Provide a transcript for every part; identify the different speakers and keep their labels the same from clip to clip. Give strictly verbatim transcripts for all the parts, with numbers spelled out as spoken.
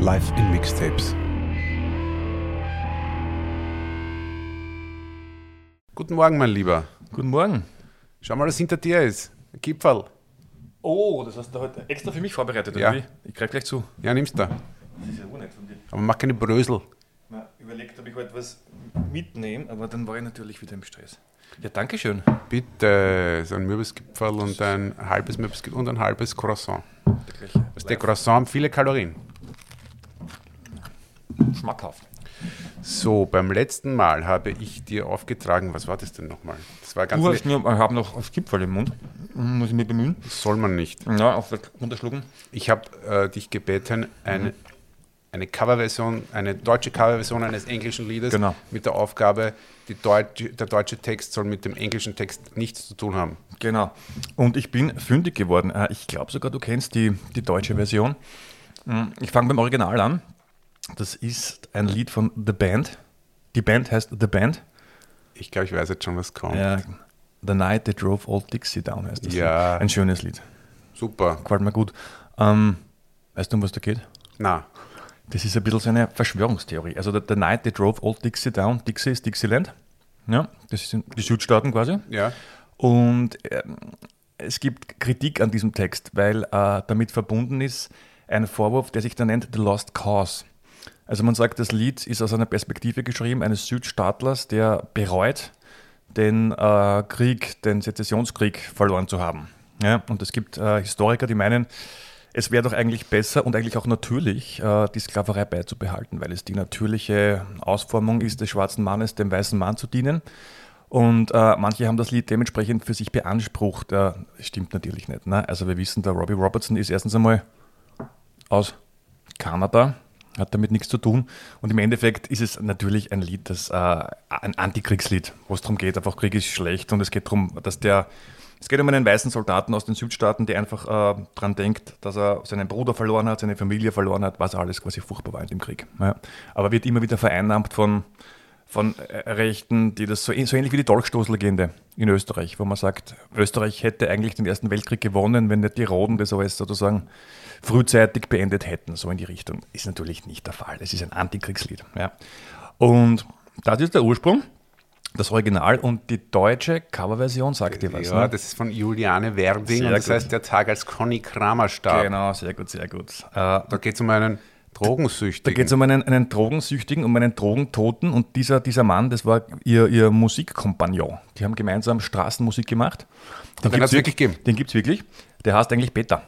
Speaker 1: live in Mixtapes. Guten Morgen, mein Lieber.
Speaker 2: Guten Morgen.
Speaker 1: Schau mal, was hinter dir ist. Ein Gipfel.
Speaker 2: Oh, das hast du heute extra für mich vorbereitet,
Speaker 1: ja.
Speaker 2: oder wie? Ich greif gleich zu.
Speaker 1: Ja, nimmst du.
Speaker 2: Das ist ja unnett von dir.
Speaker 1: Aber mach keine Brösel.
Speaker 2: Ich habe überlegt, ob ich heute was mitnehme, aber dann war ich natürlich wieder im Stress. Ja, danke schön.
Speaker 1: Bitte, so ein Mürbisgipfel und ein halbes Mürbisgipfel und ein halbes Croissant.
Speaker 2: Der,
Speaker 1: das der Croissant haben viele Kalorien.
Speaker 2: Schmackhaft.
Speaker 1: So, beim letzten Mal habe ich dir aufgetragen, was war das denn nochmal? Das war ganz
Speaker 2: du hast mir, ich habe noch das Gipfel im Mund. Muss ich mich bemühen?
Speaker 1: Das soll man nicht.
Speaker 2: Ja, auf runterschlucken.
Speaker 1: Ich habe äh, dich gebeten, eine, mhm. eine Coverversion, eine deutsche Coverversion eines englischen Liedes
Speaker 2: genau.
Speaker 1: mit der Aufgabe, die Deutsche, der deutsche Text soll mit dem englischen Text nichts zu tun haben.
Speaker 2: Genau. Und ich bin fündig geworden. Ich glaube sogar, du kennst die, die deutsche Version. Ich fange beim Original an. Das ist ein Lied von The Band. Die Band heißt The Band.
Speaker 1: Ich glaube, ich weiß jetzt schon, was kommt.
Speaker 2: Ja, The Night That Drove Old Dixie Down heißt das.
Speaker 1: Ja.
Speaker 2: Lied. Ein schönes Lied.
Speaker 1: Super.
Speaker 2: Gefällt mir gut. Ähm, weißt du, um was da geht?
Speaker 1: Na.
Speaker 2: Das ist ein bisschen so eine Verschwörungstheorie. Also The, the Night That Drove Old Dixie Down. Dixie ist Dixieland. Ja, das sind die Südstaaten quasi.
Speaker 1: Ja.
Speaker 2: Und äh, es gibt Kritik an diesem Text, weil äh, damit verbunden ist ein Vorwurf, der sich da nennt The Lost Cause. Also man sagt, das Lied ist aus einer Perspektive geschrieben, eines Südstaatlers, der bereut, den äh, Krieg, den Sezessionskrieg verloren zu haben. Ja, und es gibt äh, Historiker, die meinen, es wäre doch eigentlich besser und eigentlich auch natürlich, äh, die Sklaverei beizubehalten, weil es die natürliche Ausformung ist des schwarzen Mannes, dem weißen Mann zu dienen. Und äh, manche haben das Lied dementsprechend für sich beansprucht. Äh, das stimmt natürlich nicht. Ne? Also wir wissen, der Robbie Robertson ist erstens einmal aus Kanada, hat damit nichts zu tun. Und im Endeffekt ist es natürlich ein Lied, das äh, ein Antikriegslied, wo es darum geht, einfach Krieg ist schlecht und es geht darum, dass der, es geht um einen weißen Soldaten aus den Südstaaten, der einfach äh, daran denkt, dass er seinen Bruder verloren hat, seine Familie verloren hat, was alles quasi furchtbar war in dem Krieg. Ja. Aber wird immer wieder vereinnahmt von, von Rechten, die das so, so ähnlich wie die Dolchstoßlegende in Österreich, wo man sagt, Österreich hätte eigentlich den Ersten Weltkrieg gewonnen, wenn nicht die Roten das alles sozusagen frühzeitig beendet hätten, so in die Richtung. Ist natürlich nicht der Fall. Es ist ein Antikriegslied. Ja. Und das ist der Ursprung, das Original und die deutsche Coverversion, sagt dir was?
Speaker 1: Ja,
Speaker 2: ne?
Speaker 1: das ist von Juliane Werding
Speaker 2: sehr
Speaker 1: und das
Speaker 2: gut.
Speaker 1: heißt der Tag, als Conny Kramer starb.
Speaker 2: Genau, sehr gut, sehr gut. Äh,
Speaker 1: da geht es um einen Drogensüchtigen.
Speaker 2: Da geht es um einen, einen Drogensüchtigen, um einen Drogentoten und dieser, dieser Mann, das war ihr, ihr Musikkompagnon. Die haben gemeinsam Straßenmusik gemacht.
Speaker 1: Den, den hat es wirklich gegeben?
Speaker 2: Den gibt es wirklich. Der heißt eigentlich Peter.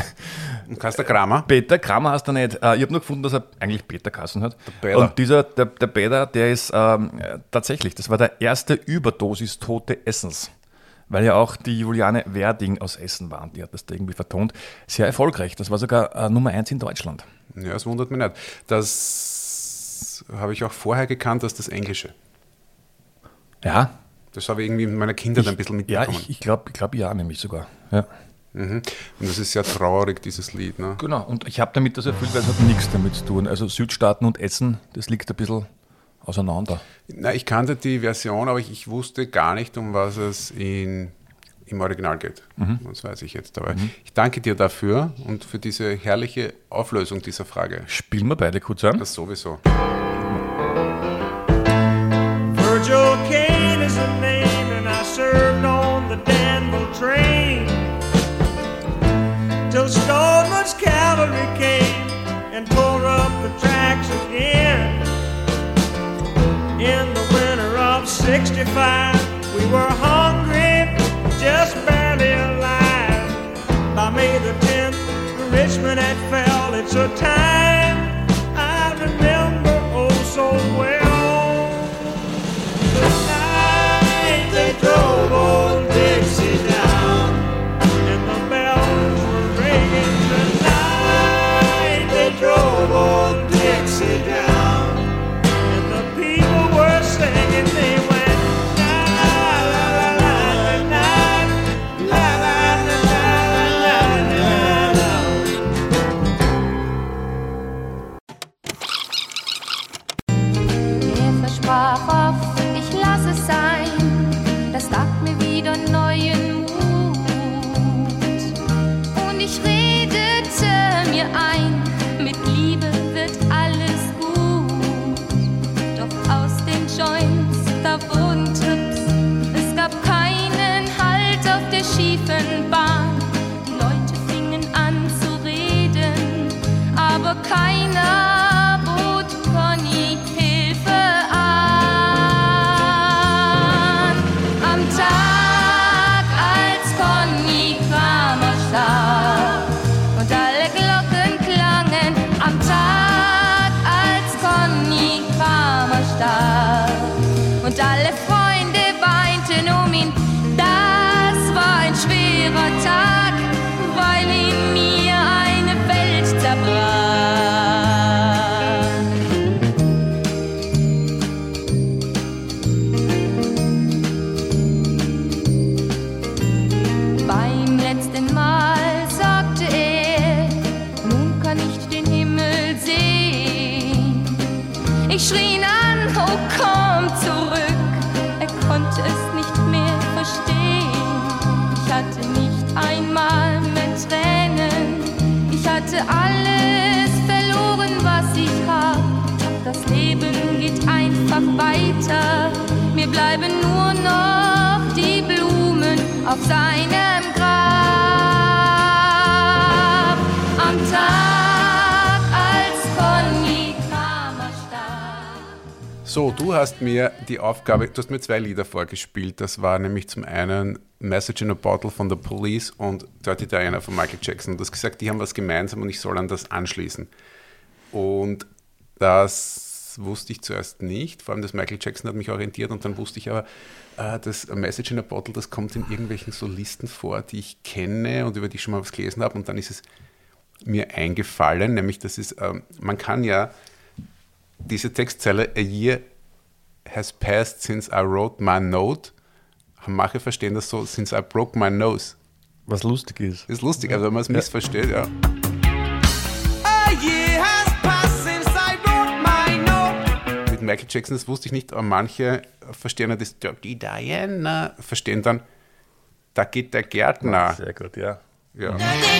Speaker 1: Und heißt der Kramer? Peter
Speaker 2: Kramer heißt er nicht. Ich habe nur gefunden, dass er eigentlich Peter geheißen hat.
Speaker 1: Der Peter.
Speaker 2: Und dieser, der, der Peter, der ist ähm, tatsächlich, das war der erste Überdosis-Tote Essens. Weil ja auch die Juliane Werding aus Essen war. Die hat das da irgendwie vertont. Sehr erfolgreich. Das war sogar äh, Nummer eins in Deutschland.
Speaker 1: Ja, das wundert mich nicht. Das habe ich auch vorher gekannt als das Englische.
Speaker 2: Ja.
Speaker 1: Das habe ich irgendwie in meiner Kindheit
Speaker 2: ich,
Speaker 1: ein bisschen mitbekommen.
Speaker 2: Ja, ich, ich glaube ich glaub, ja, nämlich sogar. Ja.
Speaker 1: Mhm. Und das ist sehr traurig, dieses Lied. Ne?
Speaker 2: Genau, und ich habe damit das erfüllt, weil es hat nichts damit zu tun. Also Südstaaten und Essen, das liegt ein bisschen auseinander.
Speaker 1: Na, ich kannte die Version, aber ich, ich wusste gar nicht, um was es in, im Original geht. Mhm. Das weiß ich jetzt. Aber mhm. ich danke dir dafür und für diese herrliche Auflösung dieser Frage.
Speaker 2: Spielen wir beide kurz an?
Speaker 1: Das sowieso.
Speaker 3: Virgil Kane is a name and I served on the Danville train till Stoneman's cavalry came and tore up the tracks again. In the winter of sixty-five, we were hungry, just barely alive. By May the tenth, Richmond had fell. It's a time I remember oh so well. The night they drove old Dixie down, and the bells were ringing. The night they drove old Dixie down, and the people were singing. They went la la la la la la la la la la la la.
Speaker 4: schiefen Bahn. Die Leute fingen an zu reden, aber keiner bot Conny Hilfe an. Am Tag, als Conny Kramer starb und alle Glocken klangen, am Tag, als Conny Kramer starb und alle Freunde weinten um ihn, das war ein schwerer Tag, weil in mir eine Welt zerbrach. Beim letzten Mal sagte er, nun kann ich den Himmel sehen. Ich schrie ihn an, oh komm zurück, er konnte es nicht mehr verstehen. Ich hatte nicht einmal mehr Tränen, ich hatte alles verloren, was ich hab. Doch das Leben geht einfach weiter, mir bleiben nur noch die Blumen auf seinem Grab. Am Tag, als Conny Kramer starb.
Speaker 1: So, du hast mir die Aufgabe, du hast mir zwei Lieder vorgespielt. Das war nämlich zum einen Message in a Bottle von The Police und Dirty Diana von Michael Jackson. Du hast gesagt, die haben was gemeinsam und ich soll an das anschließen. Und das wusste ich zuerst nicht, vor allem das Michael Jackson hat mich orientiert und dann wusste ich aber, äh, das Message in a Bottle, das kommt in irgendwelchen so Listen vor, die ich kenne und über die ich schon mal was gelesen habe und dann ist es mir eingefallen, nämlich das ist, ähm, man kann ja diese Textzeile, a year has passed since I wrote my note, manche verstehen das so, since I broke my nose.
Speaker 2: Was lustig ist.
Speaker 1: Ist lustig, also wenn man es missversteht, ja.
Speaker 3: A year has passed since I wrote my note.
Speaker 1: Mit Michael Jackson, das wusste ich nicht, aber manche verstehen ja das Dirty Diana, verstehen dann, da geht der Gärtner.
Speaker 2: Sehr gut, ja.
Speaker 1: Ja.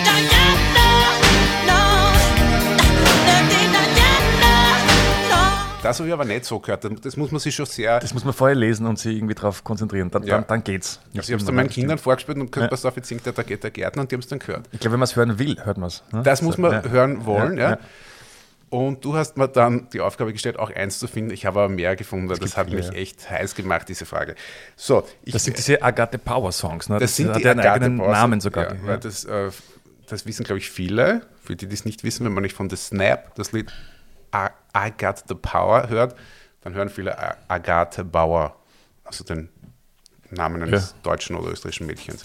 Speaker 1: Das habe ich aber nicht so gehört. Das muss man sich schon sehr.
Speaker 2: Das muss man vorher lesen und sich irgendwie drauf konzentrieren. Dann,
Speaker 1: Ja.
Speaker 2: dann, dann geht's.
Speaker 1: Also ich habe es dann meinen Kindern vorgespielt und gesagt, pass auf, jetzt singt der, da geht der Gärtner und die haben es dann gehört.
Speaker 2: Ich glaube, wenn man es hören will, hört man es. Ne?
Speaker 1: Das muss man
Speaker 2: ja.
Speaker 1: hören wollen, ja.
Speaker 2: Ja, ja.
Speaker 1: Und du hast mir dann die Aufgabe gestellt, auch eins zu finden. Ich habe aber mehr gefunden. Das
Speaker 2: gibt
Speaker 1: hat
Speaker 2: viele,
Speaker 1: mich
Speaker 2: ja.
Speaker 1: echt heiß gemacht, diese Frage. So, ich,
Speaker 2: Das sind diese Agathe Power Songs. Ne?
Speaker 1: das sind
Speaker 2: hat
Speaker 1: die
Speaker 2: ja einen
Speaker 1: Agathe
Speaker 2: eigenen
Speaker 1: Power
Speaker 2: Namen
Speaker 1: Songs,
Speaker 2: sogar.
Speaker 1: Ja, weil das, äh, das wissen, glaube ich, viele. Für die, die es nicht wissen, wenn man nicht von The Snap das Lied I, I Got the Power hört, dann hören viele A- Agathe Bauer, also den Namen eines
Speaker 2: Ja.
Speaker 1: deutschen oder österreichischen Mädchens.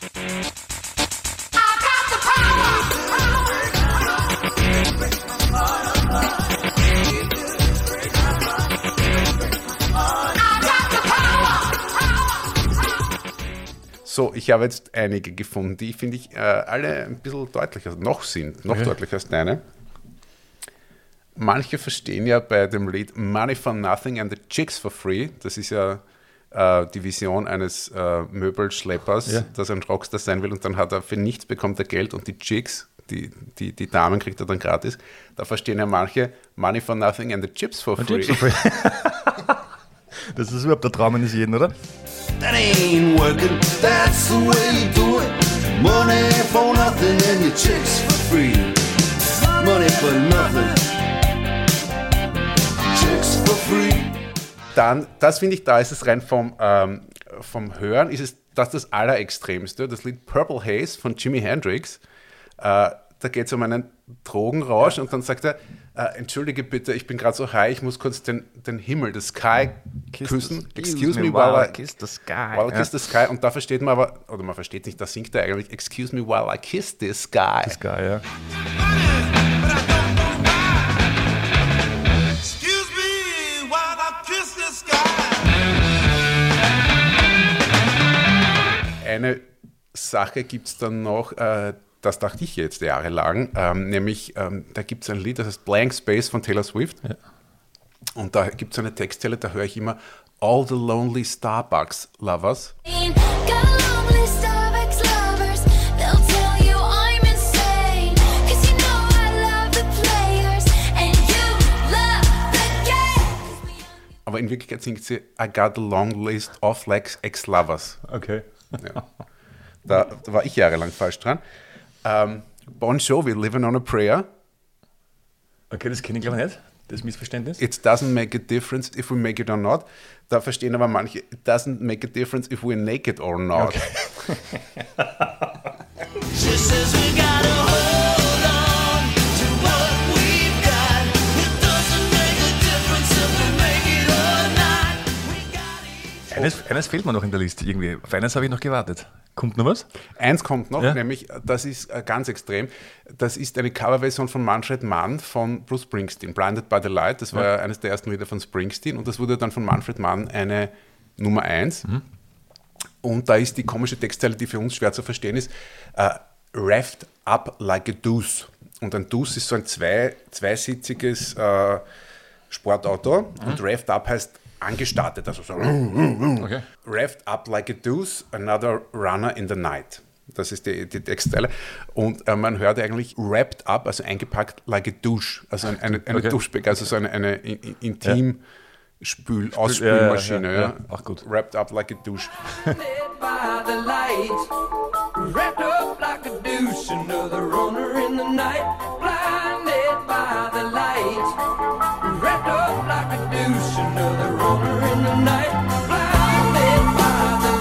Speaker 1: So, ich habe jetzt einige gefunden, die, finde ich, äh, alle ein bisschen deutlicher noch sind, noch
Speaker 2: Okay.
Speaker 1: deutlicher als deine. Manche verstehen ja bei dem Lied Money for Nothing and the Chicks for Free, das ist ja äh, die Vision eines äh, Möbelschleppers,
Speaker 2: Ja.
Speaker 1: dass er ein Rockstar sein will und dann hat er für nichts bekommt er Geld und die Chicks, die, die, die Damen kriegt er dann gratis. Da verstehen ja manche Money for Nothing and the Chips for Free.
Speaker 2: Chips for free. Das ist überhaupt der Traum eines jeden, oder?
Speaker 5: That ain't working, that's the way you do it. Money for nothing and your chicks for free. Money for nothing, chicks for free.
Speaker 1: Dann, das finde ich, da ist es rein vom, ähm, vom Hören, ist es das das Allerextremste, das Lied Purple Haze von Jimi Hendrix. Äh, da geht es um einen Drogenrausch und dann sagt er, äh, entschuldige bitte, ich bin gerade so high, ich muss kurz den, den Himmel, the sky küssen. Excuse me while I
Speaker 2: kiss the sky.
Speaker 1: While I kiss the sky. Und da versteht man aber, oder man versteht nicht, da singt er eigentlich, excuse me while I kiss this sky.
Speaker 2: The sky, ja.
Speaker 5: Excuse me while I kiss the sky.
Speaker 1: Eine Sache gibt es dann noch, äh, das dachte ich jetzt jahrelang, ähm, nämlich ähm, da gibt es ein Lied, das heißt Blank Space von Taylor Swift.
Speaker 2: Ja.
Speaker 1: Und da gibt es eine Textzeile, da höre ich immer All the lonely Starbucks lovers.
Speaker 4: Got a long list of ex-lovers. They'll tell you I'm insane. 'Cause you know I love the players and you love the game.
Speaker 1: Aber in Wirklichkeit singt sie I got a long list of like ex-lovers.
Speaker 2: Okay.
Speaker 1: Ja. Da, da war ich jahrelang falsch dran. Ähm, Bon Jovi, Living on a Prayer.
Speaker 2: Okay, das kenne ich glaube ich nicht, das Missverständnis.
Speaker 1: It doesn't make a difference if we make it or not. Da verstehen aber manche, it doesn't make a difference if we're naked or not.
Speaker 2: Okay.
Speaker 5: She says we gotta hold on to what we've got. It doesn't make a difference if we make it or not. We got it.
Speaker 2: Eines, eines fehlt mir noch in der Liste irgendwie. Auf eines habe ich noch gewartet. Kommt noch was?
Speaker 1: Eins kommt noch,
Speaker 2: Ja.
Speaker 1: nämlich, das ist äh, ganz extrem, das ist eine Coverversion von Manfred Mann von Bruce Springsteen, Blinded by the Light, das war ja eines der ersten Lieder von Springsteen und das wurde dann von Manfred Mann eine Nummer eins. Mhm. Und da ist die komische Textzeile, die für uns schwer zu verstehen ist, äh, revved up like a deuce. Und ein Deuce ist so ein zwei, zweisitziges äh, Sportauto mhm. und revved up heißt angestartet, also so
Speaker 2: Okay.
Speaker 1: revved up like a deuce, another runner in the night. Das ist die, die Textzeile. Und äh, man hört eigentlich wrapped up, also eingepackt like a douche, also ein, eine, eine
Speaker 2: Okay.
Speaker 1: Duschbecken, also so eine, eine in, in, intim Spül,
Speaker 2: ja,
Speaker 1: Ausspülmaschine.
Speaker 2: ja,
Speaker 1: Ja,
Speaker 2: ja. Ach gut.
Speaker 1: Wrapped up like a douche.
Speaker 3: Blinded by the light, wrapped up like a douche, another runner in the night. Blinded by the light, wrapped up like a douche, another runner in the night. Blinded by the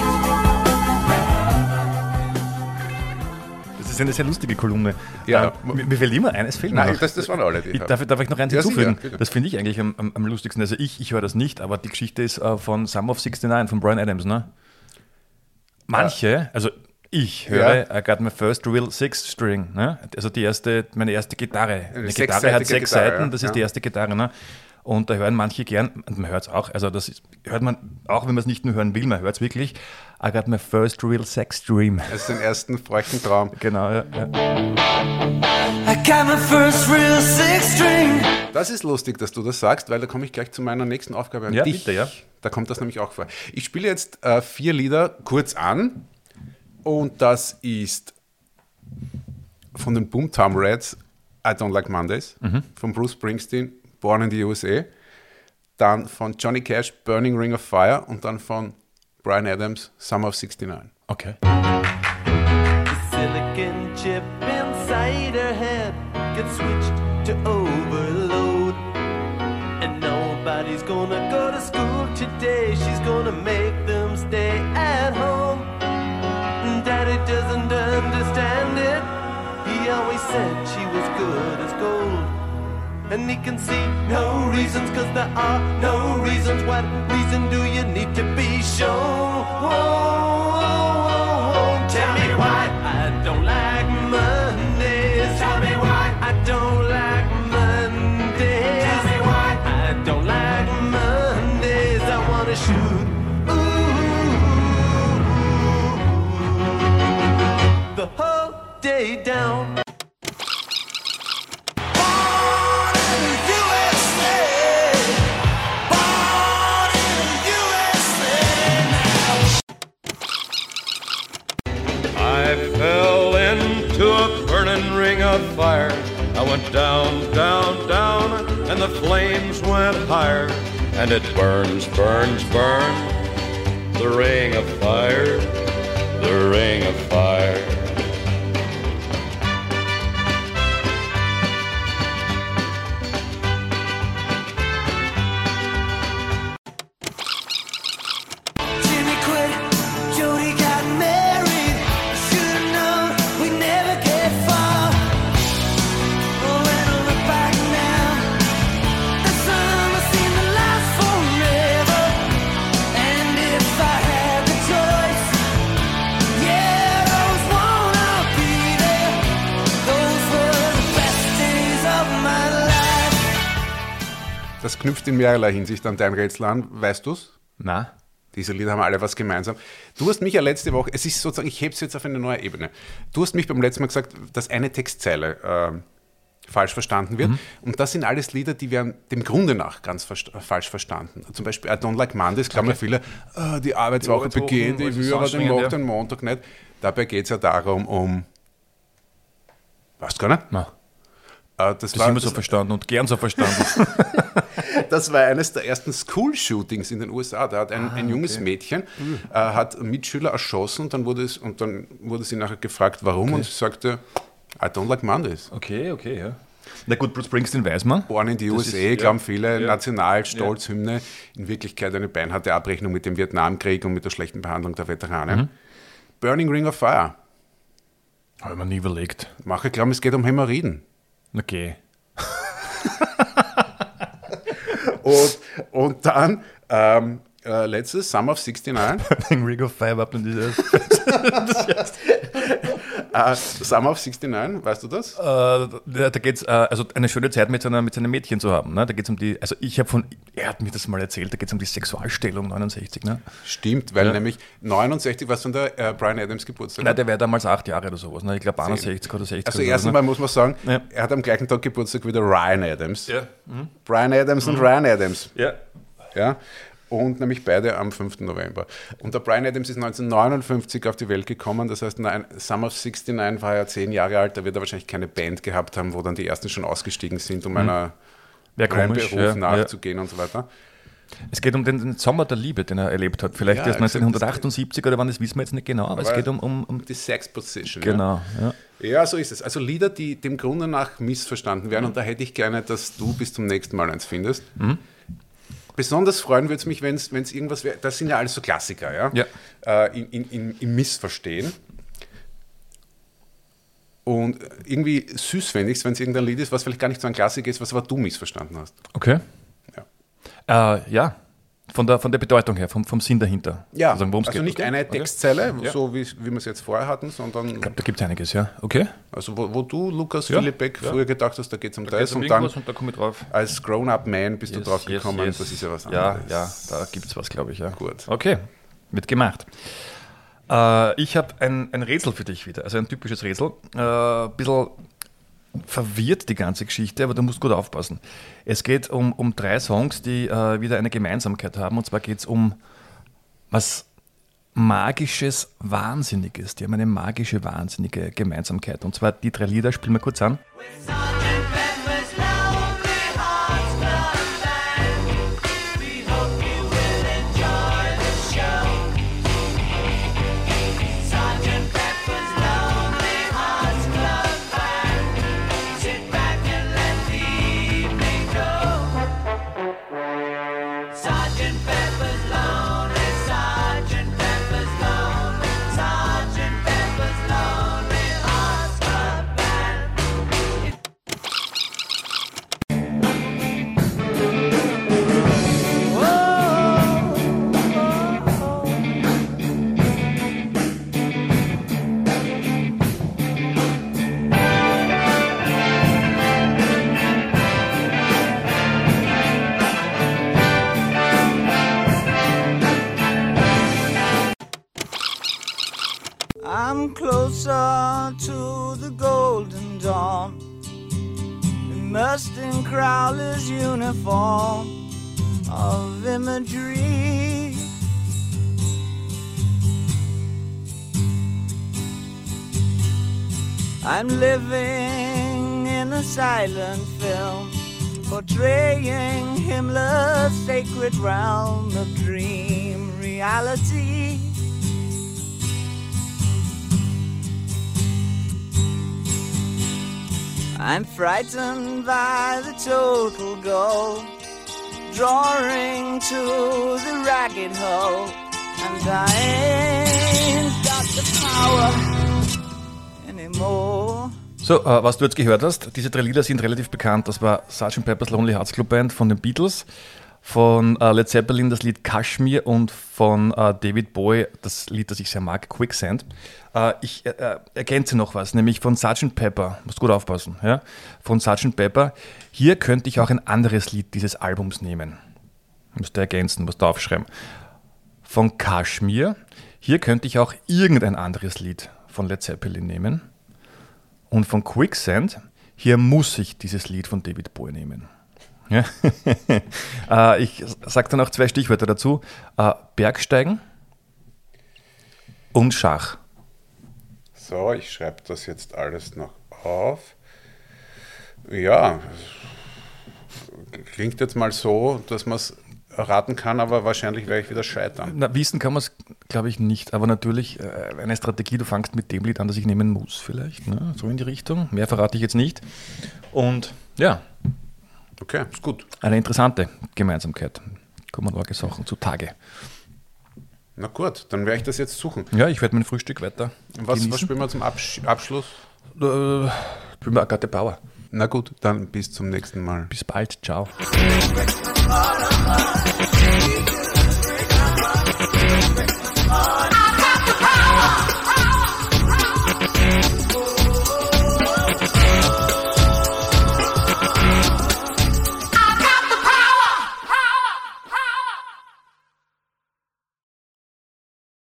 Speaker 3: light.
Speaker 2: Das ist eine sehr lustige Kolumne.
Speaker 1: Ja.
Speaker 2: Äh, mir, mir fehlt immer eines fehlt mir
Speaker 1: Nein,
Speaker 2: noch.
Speaker 1: das, das waren alle. Die
Speaker 2: Ich, darf, darf ich noch eins
Speaker 1: Ja,
Speaker 2: hinzufügen?
Speaker 1: sicher, bitte.
Speaker 2: Das finde ich eigentlich am, am, am lustigsten. Also ich, ich höre das nicht, aber die Geschichte ist äh, von Sum of sixty-nine von Bryan Adams. Ne? Manche, also ich höre
Speaker 1: Ja.
Speaker 2: I got my first real six string. Ne? Also die erste, meine erste Gitarre. Eine Gitarre
Speaker 1: sechsseitige
Speaker 2: hat sechs
Speaker 1: Gitarre,
Speaker 2: Seiten,
Speaker 1: ja.
Speaker 2: das ist
Speaker 1: Ja.
Speaker 2: die erste Gitarre. Ne? Und da hören manche gern, und man hört es auch, also das ist, hört man auch, wenn man es nicht nur hören will, man hört es wirklich. I got my first real sex dream.
Speaker 1: Das ist den ersten feuchten Traum.
Speaker 2: Genau, ja. ja.
Speaker 5: I got my first real six string.
Speaker 1: Das ist lustig, dass du das sagst, weil da komme ich gleich zu meiner nächsten Aufgabe an
Speaker 2: Ja,
Speaker 1: dich.
Speaker 2: bitte, ja.
Speaker 1: Da kommt das nämlich auch vor. Ich spiele jetzt äh, vier Lieder kurz an und das ist von den Boomtown Rats I Don't Like Mondays,
Speaker 2: Mhm.
Speaker 1: von Bruce Springsteen Born in the U S A, dann von Johnny Cash Burning Ring of Fire und dann von Bryan Adams Summer of sixty-nine.
Speaker 2: Okay.
Speaker 6: Silicon chip inside her head gets switched to overload. And nobody's gonna go to school today. She's gonna make them stay at home. And Daddy doesn't understand it. He always said she was good as gold. And he can see no reasons, cause there are no reasons. What reason do you need to be shown? Tell me why I don't like Mondays. Tell me why I don't like Mondays. Tell me why I don't like Mondays. I wanna shoot ooh, the whole day down.
Speaker 7: I fell into a burning ring of fire. I went down, down, down, and the flames went higher. And it burns, burns, burns, the ring of fire, the ring of fire.
Speaker 5: Jimmy quit, Jody got married. Should've known we'd never get far. Oh, when I look back now, the summer seemed to last forever. And if I had the choice, yeah, those won't all be there. Those were the best days of my life.
Speaker 1: Das knüpft in mehrerlei Hinsicht an dein Rätsel an. Weißt du's?
Speaker 2: Na,
Speaker 1: Diese Lieder haben alle was gemeinsam. Du hast mich ja letzte Woche, es ist sozusagen, ich hebe es jetzt auf eine neue Ebene. Du hast mich beim letzten Mal gesagt, dass eine Textzeile äh, falsch verstanden wird. Mhm. Und das sind alles Lieder, die werden dem Grunde nach ganz versta- falsch verstanden. Zum Beispiel I Don't Like Mondays, glauben ja viele, äh, die Arbeitswoche
Speaker 2: Arbeitswochen,
Speaker 1: beginnt, ich
Speaker 2: alles
Speaker 1: will aber den
Speaker 2: anstrengend,
Speaker 1: Montag,
Speaker 2: ja.
Speaker 1: den Montag nicht. Dabei geht es ja darum, um, weißt du gar nicht?
Speaker 2: na.
Speaker 1: Äh, das,
Speaker 2: Das
Speaker 1: war,
Speaker 2: immer so
Speaker 1: das,
Speaker 2: verstanden und gern so verstanden.
Speaker 1: das war eines der ersten School-Shootings in den U S A. Da hat ein, ein junges Mädchen äh, hat Mitschüler erschossen und dann wurde es und dann wurde sie nachher gefragt, warum, und sie sagte, I don't like Mondays.
Speaker 2: Okay, okay, ja. Na gut, Bruce Springsteen weiß man.
Speaker 1: Born in the
Speaker 2: Das
Speaker 1: U S A,
Speaker 2: ist- ja.
Speaker 1: glauben viele,
Speaker 2: Ja.
Speaker 1: Nationalstolzhymne, in Wirklichkeit eine beinharte Abrechnung mit dem Vietnamkrieg und mit der schlechten Behandlung der Veteranen. Burning Ring of Fire.
Speaker 2: Habe ich mir nie überlegt.
Speaker 1: Mache glauben, es geht um Hämorrhoiden.
Speaker 2: Okay.
Speaker 1: Und, und dann ähm, äh, letztes, Summer of sixty-nine.
Speaker 2: Ring of Fire ab und dieses.
Speaker 1: äh, Summer of sixty-nine, weißt du das?
Speaker 2: Äh, da da geht es, äh, also eine schöne Zeit mit, seiner, mit seinem Mädchen zu haben. Ne? Da geht es um die, also ich habe von, er hat mir das mal erzählt, da geht es um die Sexualstellung neunundsechzig. Ne?
Speaker 1: Stimmt, weil
Speaker 2: Ja.
Speaker 1: nämlich neunundsechzig, was von der äh, Brian Adams Geburtstag?
Speaker 2: Nein, der wäre damals acht Jahre oder sowas. Ne? Ich glaube einundsechzig oder sechzig.
Speaker 1: Also
Speaker 2: oder
Speaker 1: erstens
Speaker 2: so,
Speaker 1: mal
Speaker 2: ne?
Speaker 1: muss man sagen,
Speaker 2: Ja.
Speaker 1: er hat am gleichen Tag Geburtstag wie der Ryan Adams.
Speaker 2: Ja.
Speaker 1: Brian Adams und Ryan Adams.
Speaker 2: Ja.
Speaker 1: Ja, und nämlich beide am fünften November. Und der Brian Adams ist neunzehnhundertneunundfünfzig auf die Welt gekommen, das heißt, nein, Summer of sixty-nine war ja zehn Jahre alt, da wird er wahrscheinlich keine Band gehabt haben, wo dann die ersten schon ausgestiegen sind, um einer
Speaker 2: Wäre
Speaker 1: einem
Speaker 2: komisch.
Speaker 1: Beruf
Speaker 2: Ja.
Speaker 1: nachzugehen und so weiter.
Speaker 2: Es geht um den, den Sommer der Liebe, den er erlebt hat. Vielleicht
Speaker 1: Ja,
Speaker 2: erst
Speaker 1: exakt.
Speaker 2: neunzehnhundertachtundsiebzig oder wann, das wissen wir jetzt nicht genau, aber es
Speaker 1: Aber
Speaker 2: geht um, um, um
Speaker 1: Die Sex Position.
Speaker 2: genau. Ja.
Speaker 1: Ja. ja, so ist es. Also Lieder, die dem Grunde nach missverstanden werden, und da hätte ich gerne, dass du bis zum nächsten Mal eins findest.
Speaker 2: Mhm.
Speaker 1: Besonders freuen würde es mich, wenn es irgendwas wäre, das sind ja alles so Klassiker, ja?
Speaker 2: Ja.
Speaker 1: Äh, in, in, in, im Missverstehen. Und irgendwie süß fände ich es, wenn es irgendein Lied ist, was vielleicht gar nicht so ein Klassiker ist, was aber du missverstanden hast.
Speaker 2: Okay.
Speaker 1: Ja.
Speaker 2: Äh, ja, von der, von der Bedeutung her, vom, vom Sinn dahinter.
Speaker 1: Ja,
Speaker 2: Sozusagen, worum's
Speaker 1: also
Speaker 2: geht.
Speaker 1: nicht
Speaker 2: Okay.
Speaker 1: eine
Speaker 2: Okay.
Speaker 1: Textzeile,
Speaker 2: Ja.
Speaker 1: so wie, wie wir es jetzt vorher hatten, sondern
Speaker 2: Ich glaube, da gibt es einiges, ja. Okay.
Speaker 1: also wo, wo du, Lukas
Speaker 2: Ja,
Speaker 1: Philipp Beck,
Speaker 2: ja.
Speaker 1: früher gedacht hast, da geht es um
Speaker 2: Da
Speaker 1: das,
Speaker 2: geht's um
Speaker 1: und dann
Speaker 2: irgendwas und da komme ich drauf.
Speaker 1: als Grown-Up Man bist du
Speaker 2: Yes,
Speaker 1: drauf
Speaker 2: yes,
Speaker 1: gekommen,
Speaker 2: yes.
Speaker 1: das ist ja was
Speaker 2: Ja,
Speaker 1: anderes.
Speaker 2: ja, da gibt es was, glaube ich. Ja.
Speaker 1: Gut.
Speaker 2: Okay, wird gemacht. Äh, ich habe ein, ein Rätsel für dich wieder, also ein typisches Rätsel. Äh, ein bisschen verwirrt die ganze Geschichte, aber du musst gut aufpassen. Es geht um, um drei Songs, die äh, wieder eine Gemeinsamkeit haben, und zwar geht es um was Magisches, Wahnsinniges. Die haben eine magische, wahnsinnige Gemeinsamkeit. Und zwar die drei Lieder, spielen wir kurz an.
Speaker 5: Sergeant Pepper's Lonely, Sergeant Pepper's Lonely, Sergeant Pepper's Lonely Hearts Club Band. I'm closer to the golden dawn, immersed in Crowler's uniform of imagery. I'm living in a silent film, portraying Himmler's sacred realm of dream reality. I'm frightened by the total goal, drawing to the ragged hole, and I ain't got the power anymore.
Speaker 2: So, äh, was du jetzt gehört hast, diese drei Lieder sind relativ bekannt. Das war Sergeant Pepper's Lonely Hearts Club Band von den Beatles, von äh, Led Zeppelin das Lied Kashmir und von äh, David Bowie das Lied, das ich sehr mag, Quicksand. Äh, ich äh, ergänze noch was, nämlich von Sergeant Pepper, musst gut aufpassen, ja? Von Sergeant Pepper. Hier könnte ich auch ein anderes Lied dieses Albums nehmen. Musst du ergänzen, musst du aufschreiben. Von Kashmir, hier könnte ich auch irgendein anderes Lied von Led Zeppelin nehmen. Und von Quicksand, hier muss ich dieses Lied von David Bowie nehmen. Ja? äh, ich sage dann auch zwei Stichwörter dazu. Äh, Bergsteigen und Schach.
Speaker 1: So, ich schreibe das jetzt alles noch auf. Ja, klingt jetzt mal so, dass man es erraten kann, aber wahrscheinlich werde ich wieder scheitern.
Speaker 2: Na, wissen kann man es, glaube ich, nicht, aber natürlich äh, eine Strategie, du fangst mit dem Lied an, das ich nehmen muss vielleicht, ne? So in die Richtung. Mehr verrate ich jetzt nicht. Und ja.
Speaker 1: Okay, ist gut.
Speaker 2: Eine interessante Gemeinsamkeit. Kommen arge Sachen zutage.
Speaker 1: Na gut, dann werde ich das jetzt suchen.
Speaker 2: Ja, ich werde mein Frühstück weiter
Speaker 1: Was,
Speaker 2: genießen.
Speaker 1: was spielen wir zum Absch- Abschluss?
Speaker 2: Äh, spielen wir Agathe Bauer.
Speaker 1: Na gut, dann bis zum nächsten Mal.
Speaker 2: Bis bald, ciao.
Speaker 5: All of my